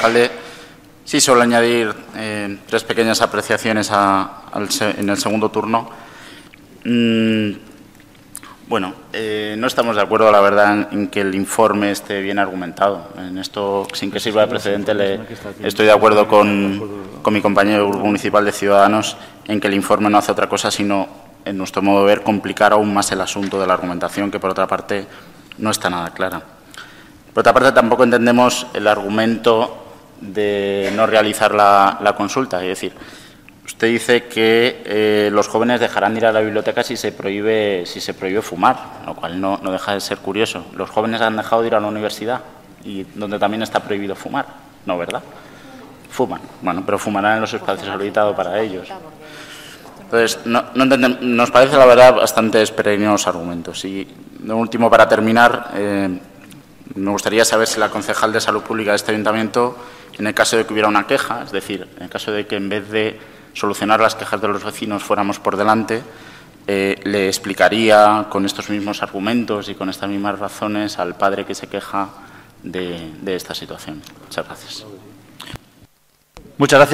alcalde. Sí, solo añadir tres pequeñas apreciaciones en el segundo turno. Bueno, no estamos de acuerdo, la verdad, en que el informe esté bien argumentado. En esto, sin que sirva de precedente, estoy de acuerdo con mi compañero municipal de Ciudadanos en que el informe no hace otra cosa sino, en nuestro modo de ver, complicar aún más el asunto de la argumentación, que por otra parte no está nada clara. Por otra parte, tampoco entendemos el argumento de no realizar la consulta. Es decir, usted dice que los jóvenes dejarán de ir a la biblioteca si se prohíbe fumar, lo cual no deja de ser curioso. Los jóvenes han dejado de ir a la universidad, y donde también está prohibido fumar, ¿no, verdad? Fuman. Bueno, pero fumarán en los espacios habilitados para ellos. Entonces, nos parece, la verdad, bastante peregrinos argumentos. Y, de último, para terminar, me gustaría saber si la concejal de Salud Pública de este Ayuntamiento, en el caso de que hubiera una queja, es decir, en el caso de que en vez de solucionar las quejas de los vecinos fuéramos por delante, le explicaría con estos mismos argumentos y con estas mismas razones al padre que se queja de esta situación. Muchas gracias. Muchas gracias.